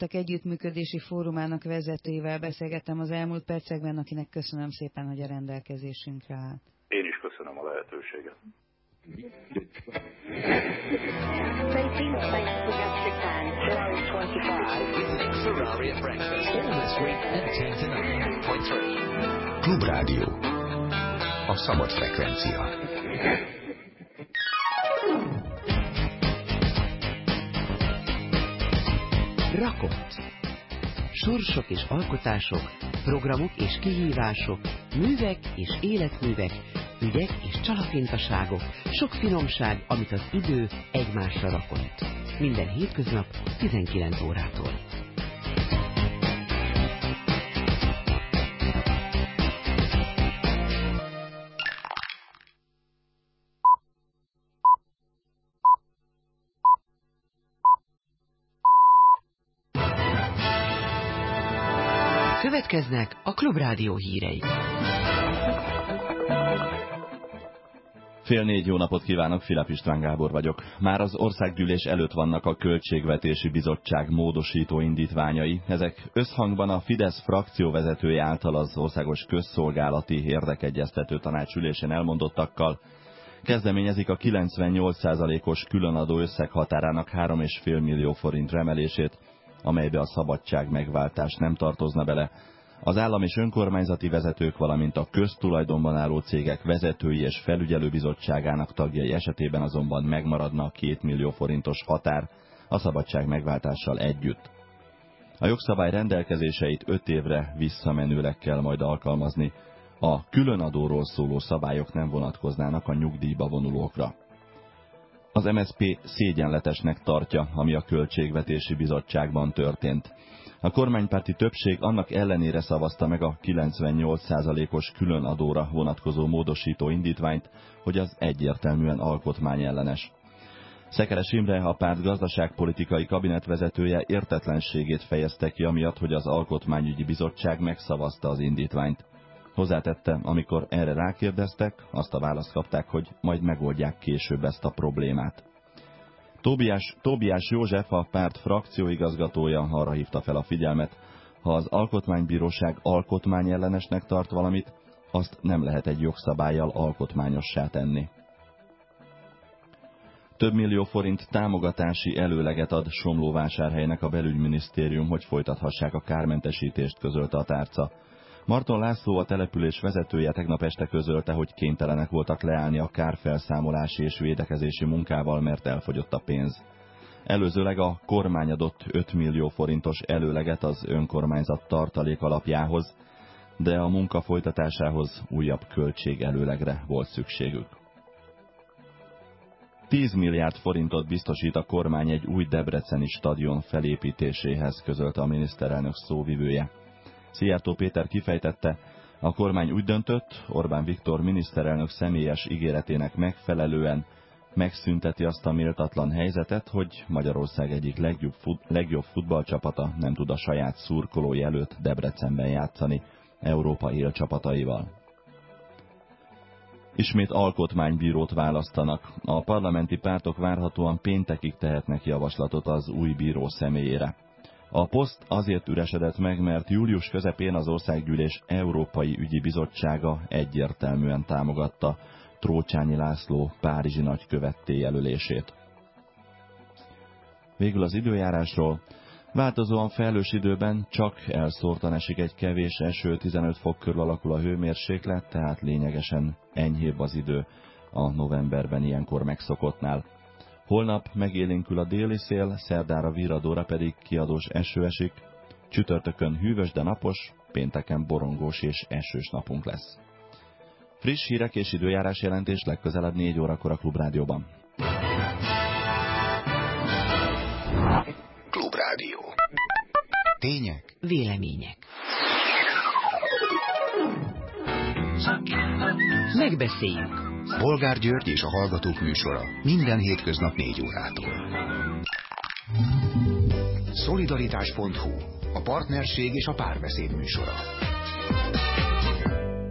Hallottak együttműködési fórumának vezetőivel beszélgettem az elmúlt percekben, akinek köszönöm szépen, hogy a rendelkezésünkre állt. Én is köszönöm a lehetőséget. Klubrádió. A szabad frekvencia. Rakott. Sorsok és alkotások, programok és kihívások, művek és életművek, ügyek és csalafintaságok, sok finomság, amit az idő egymásra rakott. Minden hétköznap 19 órától. Következnek a Klubrádió hírei. 3:30 jó napot kívánok, Filip István Gábor vagyok. Már az országgyűlés előtt vannak a Költségvetési Bizottság módosító indítványai. Ezek összhangban a Fidesz frakcióvezetője által az Országos Közszolgálati Érdekegyeztető Tanács ülésén elmondottakkal kezdeményezik a 98%-os különadó összeghatárának 3,5 millió forint emelését, amelybe a szabadságmegváltás nem tartozna bele. Az állam és önkormányzati vezetők, valamint a köztulajdonban álló cégek vezetői és felügyelőbizottságának tagjai esetében azonban megmaradna a 2 millió forintos határ a szabadságmegváltással együtt. A jogszabály rendelkezéseit 5 évre visszamenőleg kell majd alkalmazni. A különadóról szóló szabályok nem vonatkoznának a nyugdíjba vonulókra. Az MSZP szégyenletesnek tartja, ami a Költségvetési Bizottságban történt. A kormánypárti többség annak ellenére szavazta meg a 98%-os különadóra vonatkozó módosító indítványt, hogy az egyértelműen alkotmányellenes. Szekeres Imre, a párt gazdaságpolitikai kabinetvezetője értetlenségét fejezte ki amiatt, hogy az Alkotmányügyi Bizottság megszavazta az indítványt. Hozzátette, amikor erre rákérdeztek, azt a választ kapták, hogy majd megoldják később ezt a problémát. Tóbiás József, a párt frakcióigazgatója arra hívta fel a figyelmet, ha az Alkotmánybíróság alkotmányellenesnek tart valamit, azt nem lehet egy jogszabállyal alkotmányossá tenni. Több millió forint támogatási előleget ad Somlóvásárhelynek a belügyminisztérium, hogy folytathassák a kármentesítést, közölte a tárca. Marton László, a település vezetője tegnap este közölte, hogy kénytelenek voltak leállni a kárfelszámolási és védekezési munkával, mert elfogyott a pénz. Előzőleg a kormány adott 5 millió forintos előleget az önkormányzat tartalék alapjához, de a munka folytatásához újabb költségelőlegre volt szükségük. 10 milliárd forintot biztosít a kormány egy új debreceni stadion felépítéséhez, közölte a miniszterelnök szóvivője. Szijjártó Péter kifejtette, a kormány úgy döntött, Orbán Viktor miniszterelnök személyes ígéretének megfelelően megszünteti azt a méltatlan helyzetet, hogy Magyarország egyik legjobb futballcsapata nem tud a saját szurkolói előtt Debrecenben játszani Európa élcsapataival. Ismét alkotmánybírót választanak. A parlamenti pártok várhatóan péntekig tehetnek javaslatot az új bíró személyére. A poszt azért üresedett meg, mert július közepén az Országgyűlés Európai Ügyi Bizottsága egyértelműen támogatta Trócsányi László párizsi nagykövetté jelölését. Végül az időjárásról. Változóan felhős időben csak elszórtan esik egy kevés eső, 15 fok körül alakul a hőmérséklet, tehát lényegesen enyhébb az idő a novemberben ilyenkor megszokottnál. Holnap megélénkül a déli szél, szerdára virradóra pedig kiadós eső esik, csütörtökön hűvös, de napos, pénteken borongós és esős napunk lesz. Friss hírek és időjárás jelentés legközelebb 4 órakor a Klubrádióban. Klubrádió. Tények. Vélemények. Megbeszéljük. Bolgár György és a Hallgatók műsora minden hétköznap 4 órától. Szolidaritás.hu, a partnerség és a párbeszéd műsora.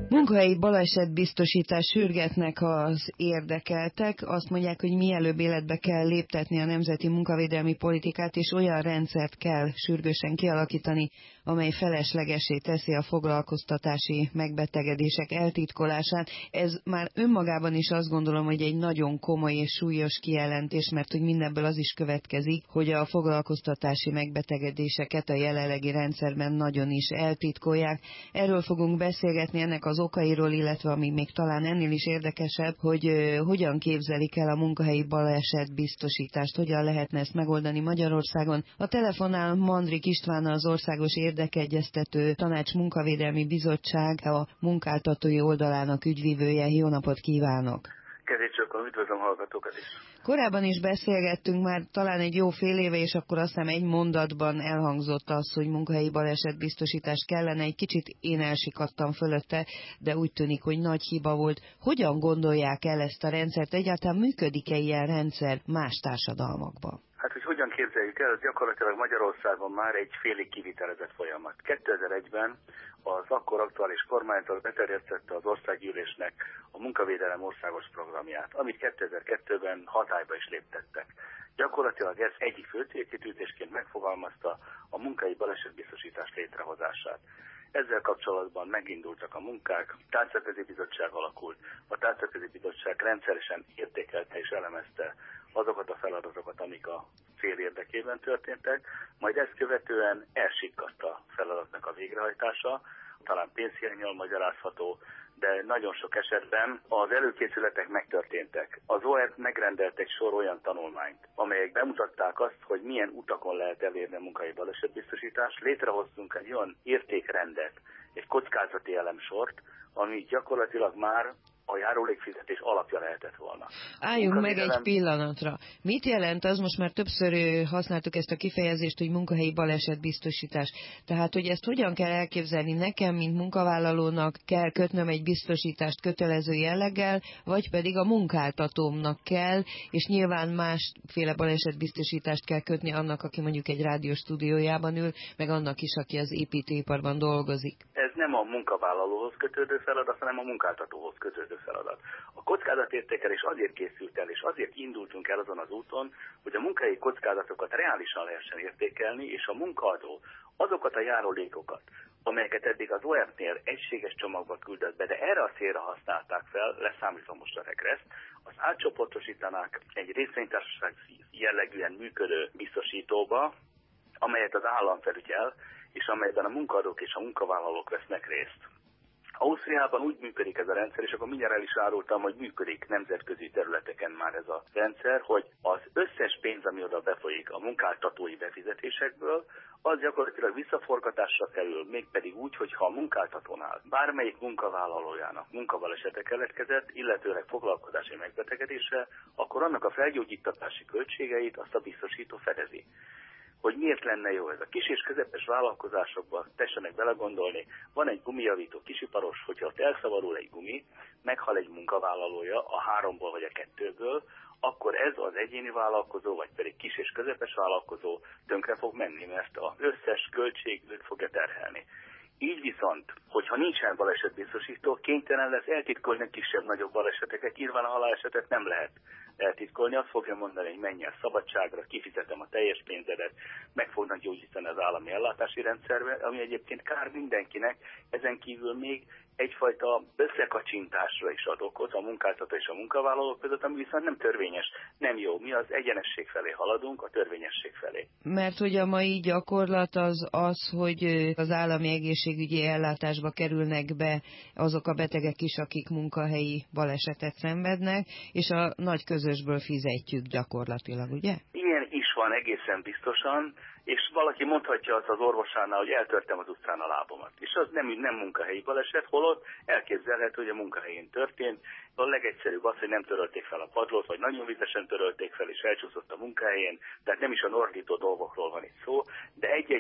Munkahelyi balesetbiztosítás sürgetnek az érdekeltek. Azt mondják, hogy mielőbb életbe kell léptetni a nemzeti munkavédelmi politikát, és olyan rendszert kell sürgősen kialakítani, amely feleslegessé teszi a foglalkoztatási megbetegedések eltitkolását. Ez már önmagában is azt gondolom, hogy egy nagyon komoly és súlyos kijelentés, mert hogy mindebből az is következik, hogy a foglalkoztatási megbetegedéseket a jelenlegi rendszerben nagyon is eltitkolják. Erről fogunk beszélgetni, ennek az okairól, illetve ami még talán ennél is érdekesebb, hogy hogyan képzelik el a munkahelyi balesetbiztosítást, hogyan lehetne ezt megoldani Magyarországon. A telefonnál Mandrik István, az Országos Érdekegyeztető Tanács Munkavédelmi Bizottság, a munkáltatói oldalának ügyvivője. Jó napot kívánok! Kezécsökkön üdvözlöm hallgatókat is! Korábban is beszélgettünk már talán egy jó fél éve, és akkor azt hiszem egy mondatban elhangzott az, hogy munkahelyi balesetbiztosítás kellene. Egy kicsit én elsikadtam fölötte, de úgy tűnik, hogy nagy hiba volt. Hogyan gondolják el ezt a rendszert? Egyáltalán működik-e ilyen rendszer más társadalmakban? Hát, hogy hogyan képzeljük el, ez gyakorlatilag Magyarországon már egy félig kivitelezett folyamat. 2001-ben az akkor aktuális kormányzat beterjesztette az országgyűlésnek a munkavédelem országos programját, amit 2002-ben hatályba is léptettek. Gyakorlatilag ez egyik fő célkitűzésként megfogalmazta a munkahelyi balesetbiztosítás létrehozását. Ezzel kapcsolatban megindultak a munkák, tárcaközi bizottság alakult, a tárcaközi bizottság rendszeresen értékelte és elemezte azokat a feladatokat, amik a cél érdekében történtek, majd ezt követően elsikkadt a feladatnak a végrehajtása, talán pénzhiánnyal magyarázható, de nagyon sok esetben az előkészületek megtörténtek. Az OER megrendelt egy sor olyan tanulmányt, amelyek bemutatták azt, hogy milyen utakon lehet elérni a munkahelyi balesetbiztosítást. Létrehoztunk egy olyan értékrendet, egy kockázati elemsort, ami gyakorlatilag már a járulékfizetés alapja lehetett volna. Álljunk meg egy pillanatra. Mit jelent az, most már többször használtuk ezt a kifejezést, hogy munkahelyi balesetbiztosítás. Tehát, hogy ezt hogyan kell elképzelni? Nekem, mint munkavállalónak kell kötnöm egy biztosítást kötelező jelleggel, vagy pedig a munkáltatómnak kell, és nyilván másféle balesetbiztosítást kell kötni annak, aki mondjuk egy rádióstúdiójában ül, meg annak is, aki az építőiparban dolgozik. Ez nem a munkavállalóhoz kötődő feladat, hanem a munkáltatóhoz kötődő feladat. A kockázatértékelés azért készült el, és azért indultunk el azon az úton, hogy a munkahelyi kockázatokat reálisan lehessen értékelni, és a munkaadó azokat a járulékokat, amelyeket eddig az OER-nél egységes csomagba küldött be, de erre a célra használták fel, leszámítva most a regreszt, az átcsoportosítanák egy részvénytársaság jellegűen működő biztosítóba, amelyet az állam felügyel, és amelyben a munkaadók és a munkavállalók vesznek részt. Ausztriában úgy működik ez a rendszer, és akkor mindjárt el is árultam, hogy működik nemzetközi területeken már ez a rendszer, hogy az összes pénz, ami oda befolyik a munkáltatói befizetésekből, az gyakorlatilag visszaforgatásra kerül, mégpedig úgy, hogyha a munkáltatónál bármelyik munkavállalójának munkabalesete keletkezett, illetőleg foglalkozási megbetegedése, akkor annak a felgyógyítatási költségeit azt a biztosító fedezi. Hogy miért lenne jó ez? A kis és közepes vállalkozásokban tessenek belegondolni, van egy gumijavító kisiparos, hogyha ott elszavarul egy gumi, meghal egy munkavállalója a 3-ból vagy a 2-ből, akkor ez az egyéni vállalkozó, vagy pedig kis és közepes vállalkozó tönkre fog menni, mert az összes költség őt fogja terhelni. Így viszont, hogyha nincsen balesetbiztosító, kénytelen lesz eltitkolni a kisebb-nagyobb baleseteket, nyilván a halálesetet nem lehet eltitkolni, azt fogja mondani, hogy menj el szabadságra, kifizetem a teljes pénzedet, meg fognak gyógyítani az állami ellátási rendszerbe, ami egyébként kár mindenkinek, ezen kívül még egyfajta összekacsintásra is ad okot a munkáltató és a munkavállalók között, ami viszont nem törvényes, nem jó. Mi az egyenesség felé haladunk, a törvényesség felé. Mert hogy a mai gyakorlat az, hogy az állami egészségügyi ellátásba kerülnek be azok a betegek is, akik munkahelyi balesetet szenvednek, és a nagy közösből fizetjük gyakorlatilag, ugye? Ilyen is van egészen biztosan, és valaki mondhatja azt az orvosánál, hogy eltörtem az utcán a lábomat. És az nem munkahelyi baleset, holott elképzelhető, hogy a munkahelyén történt. A legegyszerűbb az, hogy nem törölték fel a padlót, vagy nagyon vizesen törölték fel, és elcsúszott a munkahelyén, tehát nem is a ordító dolgokról van itt szó, de egy-egy ilyen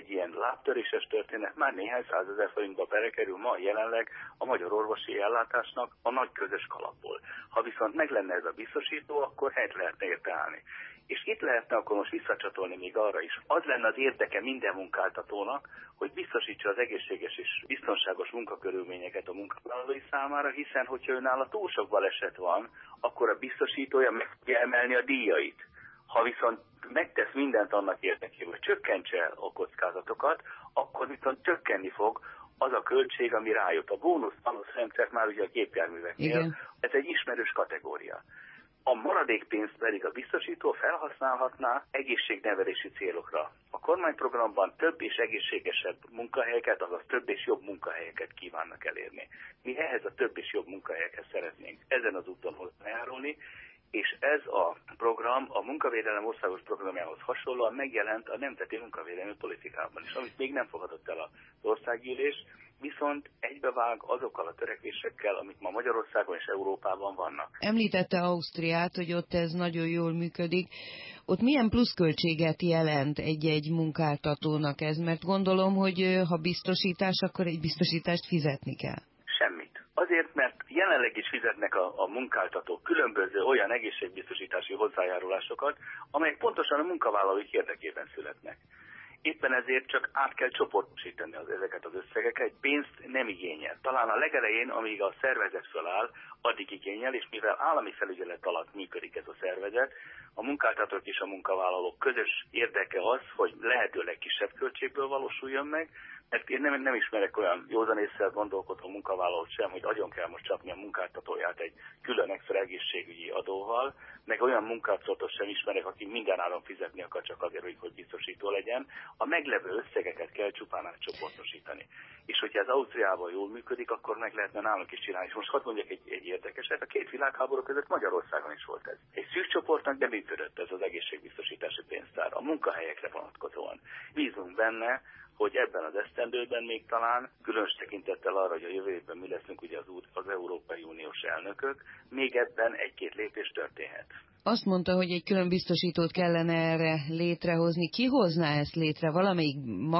lábtöréses történet, már néhány százezer forintba belekerül ma jelenleg a magyar orvosi ellátásnak a nagy közös kalapból. Ha viszont meg lenne ez a biztosító, akkor helyt lehetne érte állni. És itt lehetne akkor most visszacsatolni még arra is. Az lenne az érdeke minden munkáltatónak, hogy biztosítsa az egészséges és biztonságos munkakörülményeket a munkavállalói számára, hiszen hogyha önálló túl sok baleset van, akkor a biztosítója meg tudja emelni a díjait. Ha viszont megtesz mindent annak érdekében, hogy csökkentse a kockázatokat, akkor viszont csökkenni fog az a költség, ami rájött. A bónusz-manusz rendszert már ugye a gépjárműveknél, ez egy ismerős kategória. A maradék pénzt pedig a biztosító felhasználhatná egészségnevelési célokra. A kormányprogramban több és egészségesebb munkahelyeket, azaz több és jobb munkahelyeket kívánnak elérni. Mi ehhez a több és jobb munkahelyekhez szeretnénk ezen az úton hozzájárulni, és ez a program a munkavédelem országos programjához hasonlóan megjelent a nemzeti munkavédelmi politikában is, amit még nem fogadott el az országgyűlés, viszont egybevág azokkal a törekvésekkel, amik ma Magyarországon és Európában vannak. Említette Ausztriát, hogy ott ez nagyon jól működik. Ott milyen pluszköltséget jelent egy munkáltatónak ez? Mert gondolom, hogy ha biztosítás, akkor egy biztosítást fizetni kell. Semmit. Azért, mert jelenleg is fizetnek a munkáltatók különböző olyan egészségbiztosítási hozzájárulásokat, amelyek pontosan a munkavállalók érdekében születnek. Éppen ezért csak át kell csoportosítani ezeket az összegeket, pénzt nem igényel. Talán a legelején, amíg a szervezet föláll, addig igényel, és mivel állami felügyelet alatt működik ez a szervezet, a munkáltatók és a munkavállalók közös érdeke az, hogy lehetőleg kisebb költségből valósuljon meg, mert én nem ismerek olyan józanésszel gondolkodó munkavállalót sem, hogy agyon kell most csapni a munkáltatóját egy külön extra egészségügyi adóval, meg olyan munkáltatót sem ismerek, aki mindenáron fizetni akar csak azért, hogy biztosító legyen. A meglevő összegeket kell csupán átcsoportosítani. És hogyha ez Ausztriában jól működik, akkor meg lehetne nálunk is csinálni. És most hadd mondjak egy érdekeset, a két világháború között Magyarországon is volt ez. Egy szűk csoportnak nem működött ez az egészségbiztosítási pénztár a munkahelyekre vonatkozóan. Bízunk benne, hogy ebben az esztendőben még talán, különös tekintettel arra, hogy a jövő évben mi leszünk ugye az Európai Uniós elnökök, még ebben egy-két lépés történhet. Azt mondta, hogy egy külön biztosítót kellene erre létrehozni. Ki hozná ezt létre? Valamelyik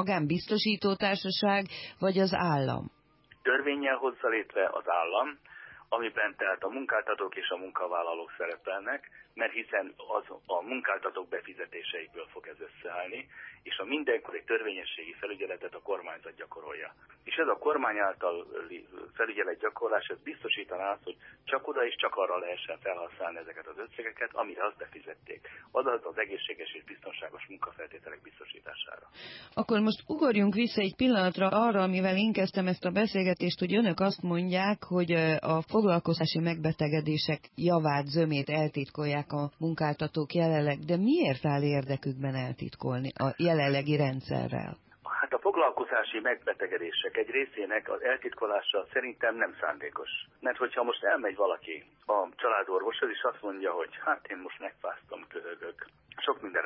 magánbiztosítótársaság, vagy az állam? Törvénnyel hozza létre az állam, amiben tehát a munkáltatók és a munkavállalók szerepelnek, mert hiszen az a munkáltatók befizetéseikből fog ez összeállni, és a mindenkori törvényességi felügyeletet a kormányzat gyakorolja. És ez a kormány által felügyelet gyakorlás, ez biztosítaná azt, hogy csak oda és csak arra lehessen felhasználni ezeket az összegeket, amire azt befizették. Azaz az egészséges és biztonságos munkafeltételek biztosítására. Akkor most ugorjunk vissza egy pillanatra arra, amivel én kezdtem ezt a beszélgetést, hogy önök azt mondják, hogy a foglalkozási megbetegedések javát, zömét eltitkolják a munkáltatók jelenleg, de miért áll érdekükben eltitkolni a jelenlegi rendszerrel? Hát a foglalkozási megbetegedések egy részének az eltitkolása szerintem nem szándékos. Mert hogyha most elmegy valaki a családorvoshoz, és azt mondja, hogy hát én most megfáztam, köhögök. Sok mindenre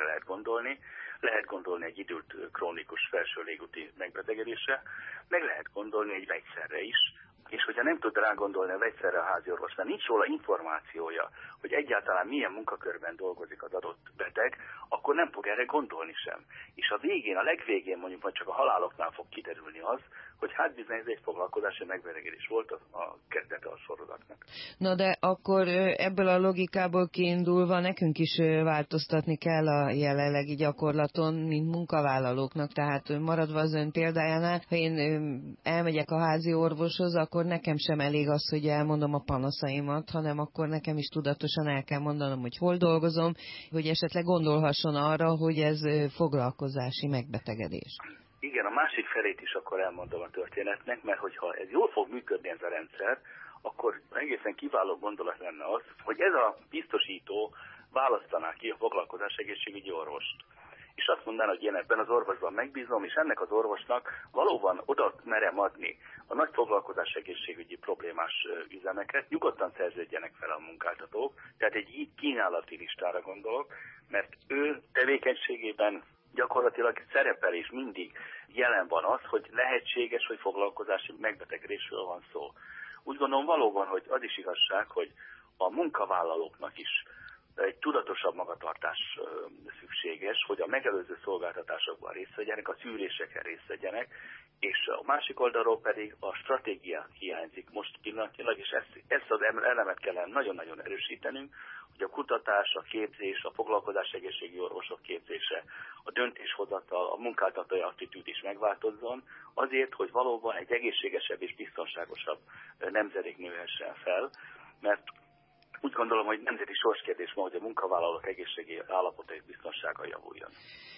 lehet gondolni egy időt krónikus felső légúti megbetegedésre, meg lehet gondolni egy vegyszerre is, és hogyha nem tud rá gondolni a vegyszerre a háziorvos, mert nincs róla információja, hogy egyáltalán milyen munkakörben dolgozik az adott beteg, akkor nem fog erre gondolni sem. És a végén, a legvégén mondjuk majd csak a haláloknál fog kiderülni az, hogy hát bizony ez egy foglalkozási megbetegedés volt a kezdete a sorozatnak. Na de akkor ebből a logikából kiindulva nekünk is változtatni kell a jelenlegi gyakorlaton, mint munkavállalóknak. Tehát maradva az ön példájánál, ha én elmegyek a házi orvoshoz, akkor nekem sem elég az, hogy elmondom a panaszaimat, hanem akkor nekem is tudatosan el kell mondanom, hogy hol dolgozom, hogy esetleg gondolhasson arra, hogy ez foglalkozási megbetegedés. Igen, a másik felét is akkor elmondom a történetnek, mert hogyha ez jól fog működni ez a rendszer, akkor egészen kiváló gondolat lenne az, hogy ez a biztosító választaná ki a foglalkozás egészségügyi orvost. És azt mondaná, hogy én ebben az orvosban megbízom, és ennek az orvosnak valóban oda merem adni a nagy foglalkozás egészségügyi problémás üzemeket, nyugodtan szerződjenek fel a munkáltatók, tehát egy kínálati listára gondolok, mert ő tevékenységében gyakorlatilag szerepel és mindig jelen van az, hogy lehetséges, hogy foglalkozási megbetegedésről van szó. Úgy gondolom valóban, hogy az is igazság, hogy a munkavállalóknak is egy tudatosabb magatartás szükséges, hogy a megelőző szolgáltatásokban részt vegyenek, a szűréseken részt vegyenek, és a másik oldalról pedig a stratégia hiányzik most pillanatnyilag, és ezt az elemet kellene nagyon-nagyon erősítenünk, hogy a kutatás, a képzés, a foglalkozás egészségügyi orvosok képzése, a döntéshozatal, a munkáltatói attitűd is megváltozzon, azért, hogy valóban egy egészségesebb és biztonságosabb nemzedék nőhessen fel, mert úgy gondolom, hogy nemzeti sorskérdés ma, hogy a munkavállalók egészségi állapota és biztonsága javuljon.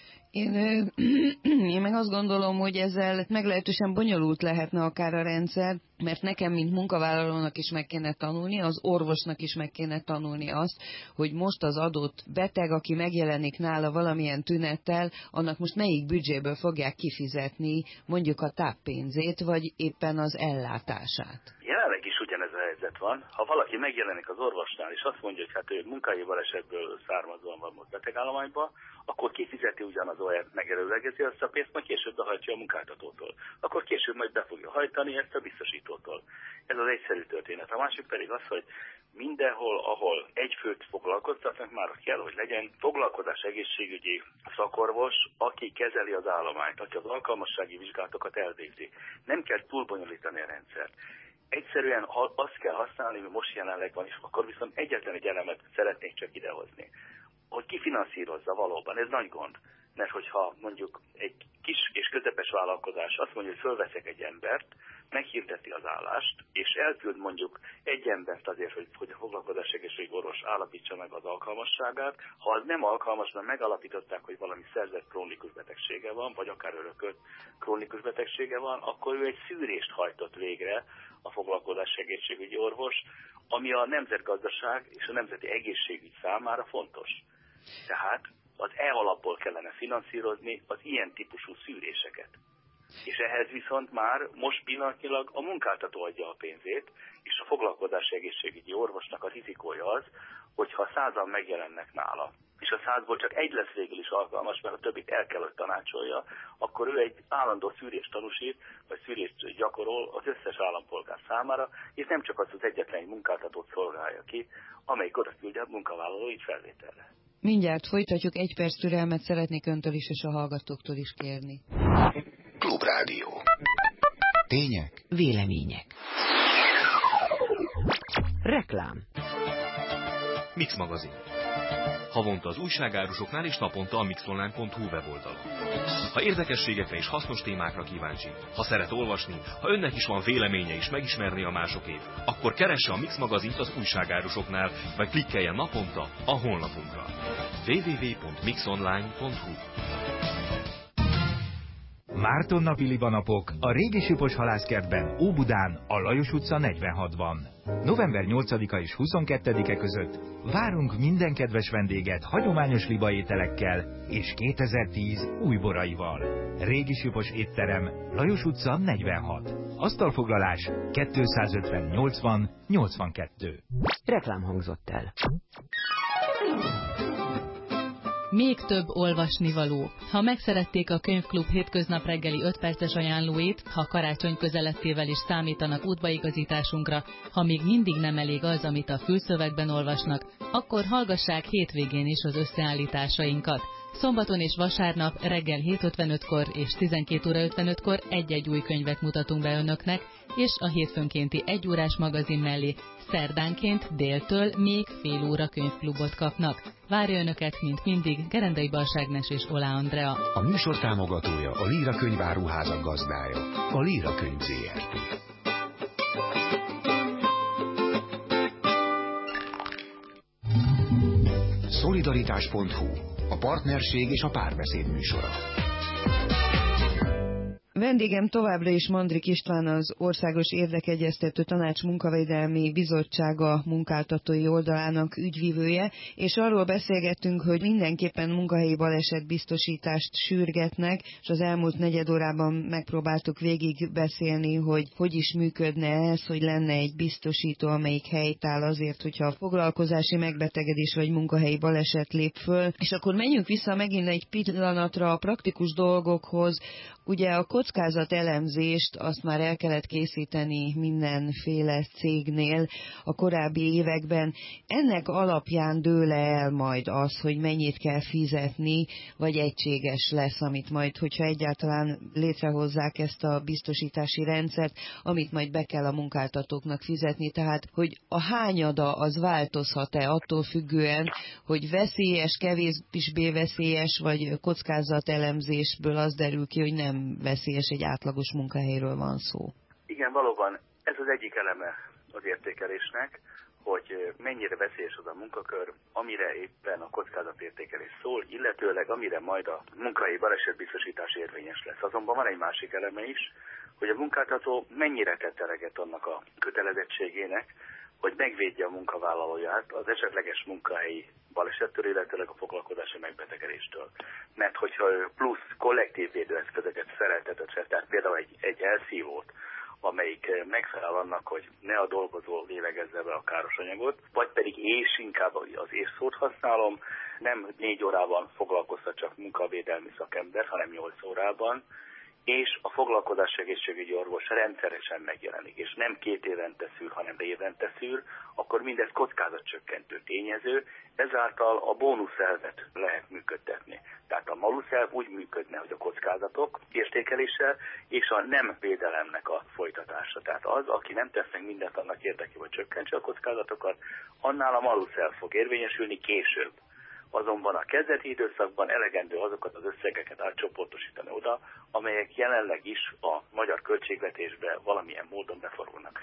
Én meg azt gondolom, hogy ezzel meglehetősen bonyolult lehetne akár a rendszer, mert nekem, mint munkavállalónak is meg kéne tanulni, az orvosnak is meg kéne tanulni azt, hogy most az adott beteg, aki megjelenik nála valamilyen tünettel, annak most melyik büdzséből fogják kifizetni mondjuk a táppénzét, vagy éppen az ellátását. Jelenleg is ugyanez a helyzet van. Ha valaki megjelenik az orvosnál, és azt mondja, hogy hát ő munkahelyi balesetből származóan van most betegállományban, akkor kifizeti ugyanaz olyan megelőlegezi azt a pénzt, majd később behajtja a munkáltatótól. Akkor később majd be fogja hajtani ezt a biztosítótól. Ez az egyszerű történet. A másik pedig az, hogy mindenhol, ahol egy főt foglalkoztatnak, már kell, hogy legyen foglalkozás egészségügyi szakorvos, aki kezeli az állományt, aki az alkalmassági vizsgálatokat elvégzi. Nem kell túlbonyolítani a rendszert. Egyszerűen azt kell használni, hogy most jelenleg van, és akkor viszont egyetlen egy elemet szeretnék csak idehozni. Hogy ki finanszírozza valóban, ez nagy gond. Mert hogyha mondjuk egy kis és közepes vállalkozás azt mondja, hogy fölveszek egy embert, meghirdeti az állást, és elküld mondjuk egy embert azért, hogy a foglalkozás egészségügyi orvos állapítsa meg az alkalmasságát. Ha az nem alkalmas, mert megalapították, hogy valami szerzett krónikus betegsége van, vagy akár örökölt krónikus betegsége van, akkor ő egy szűrést hajtott végre a foglalkozás egészségügyi orvos, ami a nemzetgazdaság és a nemzeti egészségügy számára fontos. Tehát az alapból kellene finanszírozni az ilyen típusú szűréseket. És ehhez viszont már most pillanatnyilag a munkáltató adja a pénzét, és a foglalkozás egészségügyi orvosnak a rizikója az, hogyha 100-an megjelennek nála, és a 100-ból csak egy lesz végül is alkalmas, mert a többit el kell, hogy tanácsolja, akkor ő egy állandó szűrést tanúsít, vagy szűrést gyakorol az összes állampolgár számára, és nem csak az egyetlen munkáltatót szolgálja ki, amelyik oda küldje a munkavállaló így felvételre. Mindjárt folytatjuk, 1 perc türelmet szeretnék öntől is, és a hallgatóktól is kérni. Klubrádió. Tények. Vélemények. Reklám. Mix magazin. Havonta az újságárusoknál és naponta a mixonline.hu weboldalon. Ha érdekességekre és hasznos témákra kíváncsi, ha szeret olvasni, ha önnek is van véleménye és megismerni a másokét, akkor keresse a Mix magazint az újságárusoknál, vagy klikkeljen naponta a honlapunkra. www.mixonline.hu. Márton napiliba napok a régi Sipos halászkertben, Óbudán, a Lajos utca 46-ban. November 8-a és 22-e között várunk minden kedves vendéget hagyományos libaételekkel és 2010 új boraival. Régi Sipos étterem, Lajos utca 46. Asztalfoglalás 250 80 82. Reklám hangzott el. Még több olvasnivaló. Ha megszerették a Könyvklub hétköznap reggeli 5 perces ajánlóit, ha karácsony közelettével is számítanak útbaigazításunkra, ha még mindig nem elég az, amit a fülszövegben olvasnak, akkor hallgassák hétvégén is az összeállításainkat. Szombaton és vasárnap reggel 7:55-kor és 12:55-kor egy-egy új könyvet mutatunk be önöknek, és a hétfőnkénti 1 órás magazin mellé szerdánként déltől még fél óra könyvklubot kapnak. Várja önöket, mint mindig, Gerendai Balságnes és Olá Andrea. A műsor támogatója a Líra könyváruházak gazdája, a Líra Könyv Zrt. Szolidaritás.hu, a partnerség és a párbeszéd műsora. Vendégem továbbra is Mandrik István, az Országos Érdekegyeztető Tanács Munkavédelmi Bizottsága munkáltatói oldalának ügyvivője, és arról beszélgettünk, hogy mindenképpen munkahelyi balesetbiztosítást sürgetnek, és az elmúlt negyed órában megpróbáltuk végig beszélni, hogy is működne ez, hogy lenne egy biztosító, amelyik helytáll azért, hogyha a foglalkozási megbetegedés vagy munkahelyi baleset lép föl. És akkor menjünk vissza megint egy pillanatra a praktikus dolgokhoz, Ugye a kockázatelemzést azt már el kellett készíteni mindenféle cégnél a korábbi években. Ennek alapján dől el majd az, hogy mennyit kell fizetni, vagy egységes lesz, amit majd, hogyha egyáltalán létrehozzák ezt a biztosítási rendszert, amit majd be kell a munkáltatóknak fizetni. Tehát, hogy a hányada az változhat-e attól függően, hogy veszélyes, kevésbé veszélyes, vagy kockázatelemzésből az derül ki, hogy nem veszélyes, egy átlagos munkahelyről van szó. Igen, valóban ez az egyik eleme az értékelésnek, hogy mennyire veszélyes az a munkakör, amire éppen a kockázatértékelés szól, illetőleg amire majd a munkahelyi balesetbiztosítás érvényes lesz. Azonban van egy másik eleme is, hogy a munkáltató mennyire tett eleget annak a kötelezettségének, hogy megvédje a munkavállalóját az esetleges munkahelyi balesettől, illetőleg a foglalkozási megbetegedéstől. Mert hogyha ő plusz kollektív védőeszközöket szereltetett, tehát például egy elszívót, amelyik megfelel annak, hogy ne a dolgozó lélegezze be a káros anyagot, vagy pedig inkább az észszót használom, nem 4 órában foglalkoztat csak munkavédelmi szakember, hanem 8 órában, és a foglalkozás egészségügyi orvos rendszeresen megjelenik, és nem 2 évente szűr, hanem évente szűr, akkor mindez kockázatcsökkentő tényező, ezáltal a bónuszelvet lehet működtetni. Tehát a maluszelv úgy működne, hogy a kockázatok értékelése és a nem védelemnek a folytatása. Tehát az, aki nem tesz meg mindent annak érdekében, hogy csökkentse a kockázatokat, annál a maluszelv fog érvényesülni később. Azonban a kezdeti időszakban elegendő azokat az összegeket átcsoportosítani oda, amelyek jelenleg is a magyar költségvetésbe valamilyen módon beforulnak.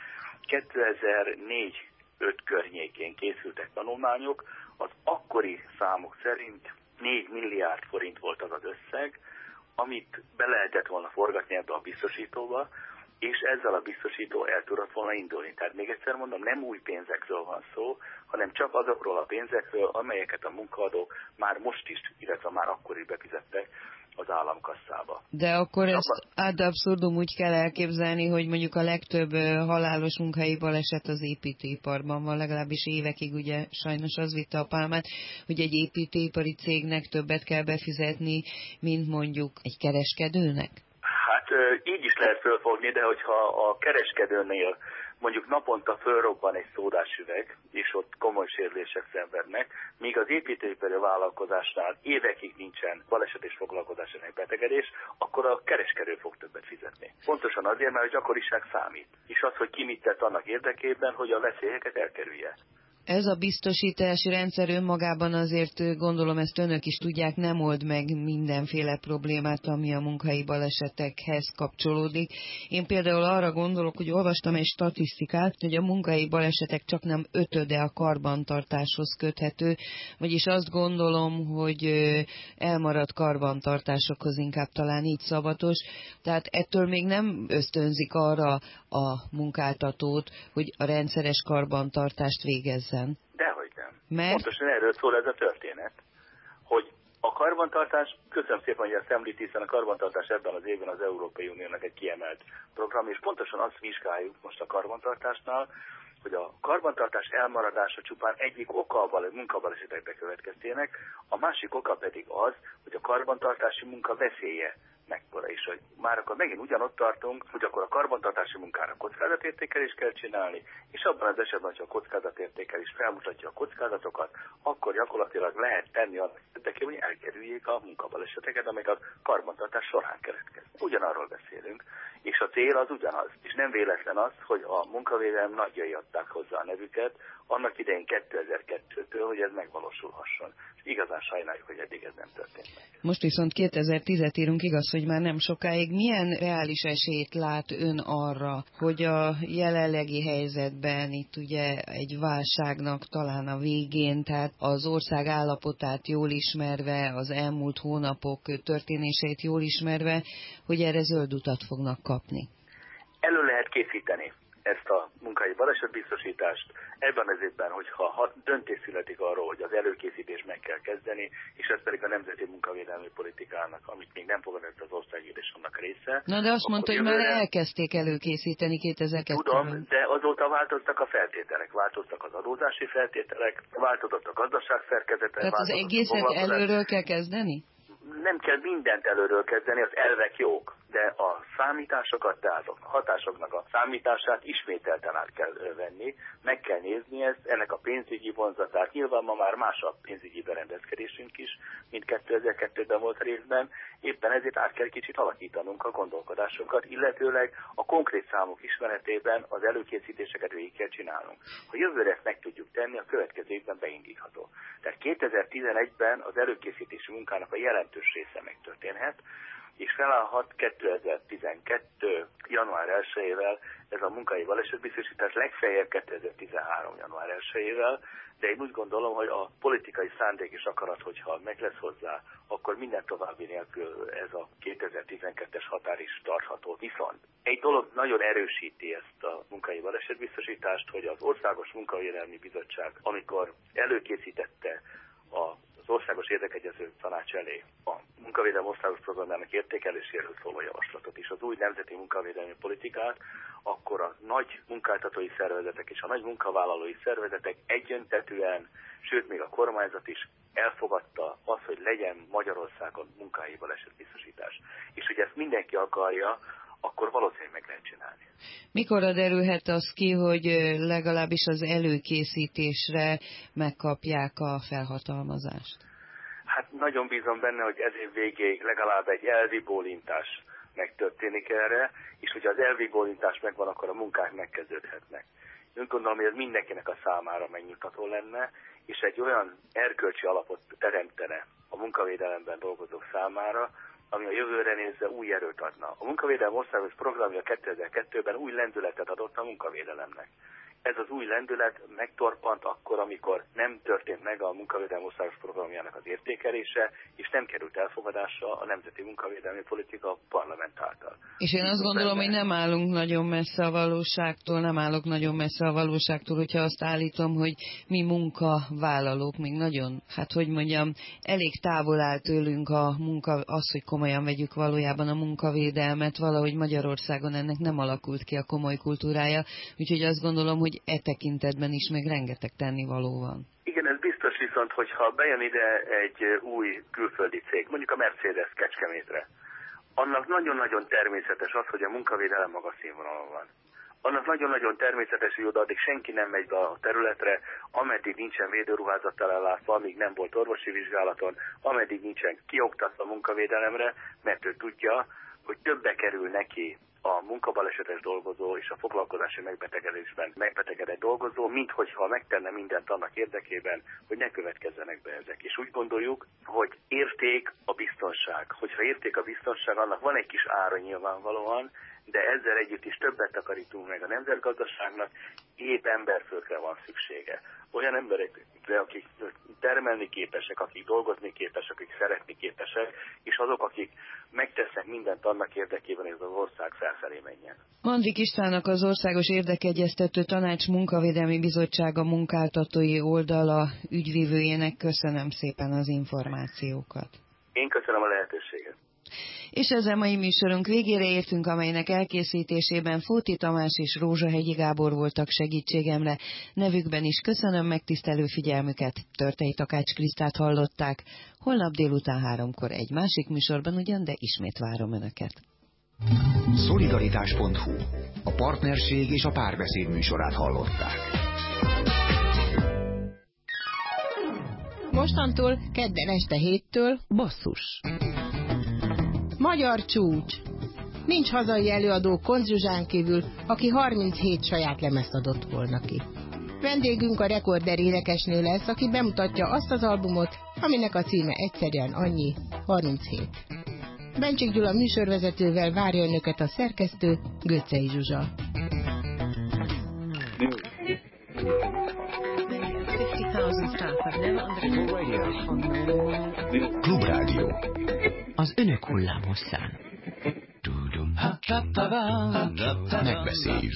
2004-5 környékén készültek tanulmányok, az akkori számok szerint 4 milliárd forint volt az az összeg, amit be lehetett volna forgatni ebbe a biztosítóba, és ezzel a biztosító el tudott volna indulni. Tehát még egyszer mondom, nem új pénzekről van szó, hanem csak azokról a pénzekről, amelyeket a munkaadók már most is, illetve már akkor is befizettek az államkasszába. De akkor ezt ad abszurdum úgy kell elképzelni, hogy mondjuk a legtöbb halálos munkahelyi baleset az építőiparban van, legalábbis évekig ugye sajnos az vitte a pálmát, hogy egy építőipari cégnek többet kell befizetni, mint mondjuk egy kereskedőnek? Hát így is lehet fölfogni, de hogyha a kereskedőnél mondjuk naponta fölrobban egy szódás üveg, és ott komoly sérülések szenvednek, míg az építőipari vállalkozásnál évekig nincsen baleset és foglalkozási megbetegedés, akkor a kereskedő fog többet fizetni. Pontosan azért, mert a gyakoriság számít. És az, hogy ki mit tett annak érdekében, hogy a veszélyeket elkerülje. Ez a biztosítási rendszer önmagában azért, gondolom ezt önök is tudják, nem old meg mindenféle problémát, ami a munkahelyi balesetekhez kapcsolódik. Én például arra gondolok, hogy olvastam egy statisztikát, hogy a munkahelyi balesetek csak nem 5-öde a karbantartáshoz köthető, vagyis azt gondolom, hogy elmaradt karbantartásokhoz inkább talán így szabatos, tehát ettől még nem ösztönzik arra a munkáltatót, hogy a rendszeres karbantartást végezze. Dehogy nem. Mert? Pontosan erről szól ez a történet, hogy a karbantartás, köszönöm szépen, hogy ezt említ, hiszen a karbantartás ebben az évben az Európai Uniónak egy kiemelt program, és pontosan azt vizsgáljuk most a karbantartásnál, hogy a karbantartás elmaradása csupán egyik oka a munkabalesetek bekövetkeztének, a másik oka pedig az, hogy a karbantartási munka veszélye mekkora is, hogy már akkor megint ugyanott tartunk, hogy akkor a karbantartási munkára kockázatértékelést kell csinálni, és abban az esetben, hogy a kockázatértékelés felmutatja a kockázatokat, akkor gyakorlatilag lehet tenni annak érdekében, hogy elkerüljék a munkabaleseteket, amelyek a karbantartás során keletkeznek. Ugyanarról beszélünk, és a cél az ugyanaz. És nem véletlen az, hogy a munkavédelem nagyjai adták hozzá a nevüket, annak idején 2002-től, hogy ez megvalósulhasson. És igazán sajnáljuk, hogy eddig ez nem történt meg. Most viszont 2010-et írunk, igaz, hogy már nem sokáig. Milyen reális esélyt lát ön arra, hogy a jelenlegi helyzetben itt ugye egy válságnak talán a végén, tehát az ország állapotát jól ismerve, az elmúlt hónapok történéseit jól ismerve, hogy erre zöld utat fognak kapni? Elő lehet készíteni ezt a munkahelyi balesetbiztosítást. Ebben az évben, hogyha döntés születik arról, hogy az előkészítés meg kell kezdeni, és ez pedig a nemzeti munkavédelmi politikának, amit még nem fogadott az országgyűlés, annak része. Na de azt mondta, hogy már elkezdték előkészíteni 2002-ben. Tudom, de azóta változtak a feltételek, változtak az adózási feltételek, változott a gazdaságszerkezete. Tehát az egészet előről kell kezdeni? Nem kell mindent előről kezdeni, az elvek jók. de a számításokat, tehát a hatásoknak a számítását ismételten át kell venni, meg kell nézni ezt, ennek a pénzügyi vonzatát. Nyilván ma már más a pénzügyi berendezkedésünk is, mint 2002-ben volt részben, éppen ezért át kell kicsit alakítanunk a gondolkodásunkat, illetőleg a konkrét számok ismeretében az előkészítéseket végig kell csinálnunk. Ha jövőre ezt meg tudjuk tenni, a következő évben beindítható. Tehát 2011-ben az előkészítési munkának a jelentős része megtörténhet, és felállhat 2012. január 1-ével ez a munkai balesetbiztosítás, legfeljebb 2013. január 1-ével, de én úgy gondolom, hogy a politikai szándék és akarat, hogyha meg lesz hozzá, akkor minden további nélkül ez a 2012-es határ is tartható. Viszont egy dolog nagyon erősíti ezt a munkai balesetbiztosítást, hogy az Országos Munkavédelmi Bizottság, amikor előkészítette az Országos Érdekegyező Tanács elé a munkavédelmi országos programjának értékeléséről szóló javaslatot és az új nemzeti munkavédelmi politikát, akkor a nagy munkáltatói szervezetek és a nagy munkavállalói szervezetek egyöntetűen, sőt még a kormányzat is elfogadta azt, hogy legyen Magyarországon munkahelyi balesetbiztosítás. És hogy ezt mindenki akarja, akkor valószínűleg meg lehet csinálni. Mikorra derülhet az ki, hogy legalábbis az előkészítésre megkapják a felhatalmazást? Hát nagyon bízom benne, hogy ez év végéig legalább egy elvi bólintás megtörténik erre, és hogyha az elvi bólintás megvan, akkor a munkák megkezdődhetnek. Úgy gondolom, hogy ez mindenkinek a számára megnyugtató lenne, és egy olyan erkölcsi alapot teremtene a munkavédelemben dolgozók számára, ami a jövőre nézve új erőt adna. A munkavédelem országos programja 2002-ben új lendületet adott a munkavédelemnek. Ez az új lendület megtorpant akkor, amikor nem történt meg a munkavédelem országos programjának az értékelése, és nem került elfogadásra a nemzeti munkavédelmi politika parlament által. És én azt gondolom, hogy nem állunk nagyon messze a valóságtól, hogyha azt állítom, hogy mi munkavállalók még nagyon, elég távol áll tőlünk az, hogy komolyan vegyük valójában a munkavédelmet, valahogy Magyarországon ennek nem alakult ki a komoly kultúrája, úgyhogy azt gondolom, hogy e tekintetben is még rengeteg tennivaló van. Igen, ez biztos, viszont hogyha bejön ide egy új külföldi cég, mondjuk a Mercedes Kecskemétre, annak nagyon-nagyon természetes az, hogy a munkavédelem magas színvonalon van. Annak nagyon-nagyon természetes, hogy oda addig senki nem megy be a területre, ameddig nincsen védőruházattal ellátva, amíg nem volt orvosi vizsgálaton, ameddig nincsen kioktatva a munkavédelemre, mert ő tudja, hogy többe kerül neki a munkabalesetes dolgozó és a foglalkozási megbetegedésben megbetegedett dolgozó, mint hogyha megtenne mindent annak érdekében, hogy ne következzenek be ezek. És úgy gondoljuk, hogy érték a biztonság. Hogyha érték a biztonság, annak van egy kis ára nyilvánvalóan, de ezzel együtt is többet takarítunk meg a nemzetgazdaságnak, épp emberfőkre van szüksége. Olyan emberekre, akik termelni képesek, akik dolgozni képesek, akik szeretni képesek, és azok, akik megtesznek mindent annak érdekében, hogy az ország felfelé menjen. Mandrik Istvánnak, az Országos Érdekegyeztető Tanács Munkavédelmi Bizottsága munkáltatói oldala ügyvívőjének köszönöm szépen az információkat. Én köszönöm a lehetőséget. És ezzel mai műsorunk végére értünk, amelynek elkészítésében Fóti Tamás és Rózsahegyi Gábor voltak segítségemre. Nevükben is köszönöm megtisztelő figyelmüket. Törtei Takács Krisztát hallották. Holnap délután 3-kor egy másik műsorban ugyan, de ismét várom Önöket. Szolidaritás.hu. A partnerség és a párbeszéd műsorát hallották. Mostantól kedden este 7-től Basszus. Magyar csúcs. Nincs hazai előadó Koncz Zsuzsán kívül, aki 37 saját lemezt adott volna ki. Vendégünk a rekorder énekesnő lesz, aki bemutatja azt az albumot, aminek a címe egyszerűen annyi, 37. Bencsik Gyula műsorvezetővel várja Önöket a szerkesztő, Göccei Zsuzsa. Klubrádió. Az Önök hullámhosszán. Megbeszéljük.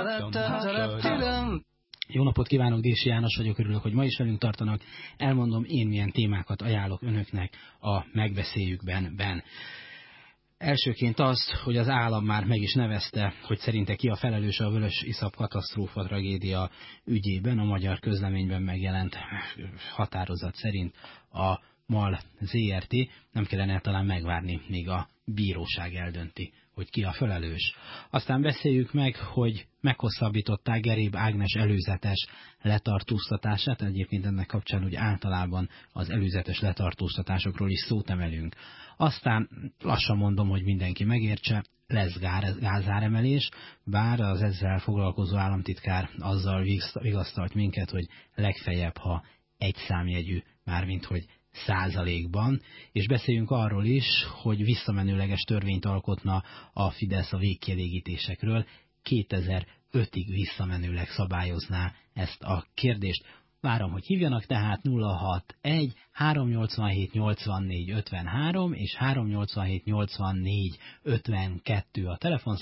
Jó napot kívánok, Dési János vagyok, örülök, hogy ma is velünk tartanak. Elmondom, én milyen témákat ajánlok Önöknek a Megbeszéljükben. Elsőként azt, hogy az állam már meg is nevezte, hogy szerinte ki a felelős a Vörösiszap katasztrófa tragédia ügyében. A Magyar Közleményben megjelent határozat szerint a MAL ZRT, nem kellene talán megvárni, míg a bíróság eldönti, hogy ki a felelős. Aztán beszéljük meg, hogy meghosszabbították Geréb Ágnes előzetes letartóztatását, egyébként ennek kapcsán úgy általában az előzetes letartóztatásokról is szót emelünk. Aztán lassan mondom, hogy mindenki megértse, lesz gázáremelés, bár az ezzel foglalkozó államtitkár azzal vigasztalt minket, hogy legfeljebb, ha egy számjegyű, mármint hogy százalékban, és beszéljünk arról is, hogy visszamenőleges törvényt alkotna a Fidesz a végkielégítésekről, 2005-ig visszamenőleg szabályozná ezt a kérdést. Várom, hogy hívjanak, tehát 061 387 84 53 és 387 84 52 a telefon.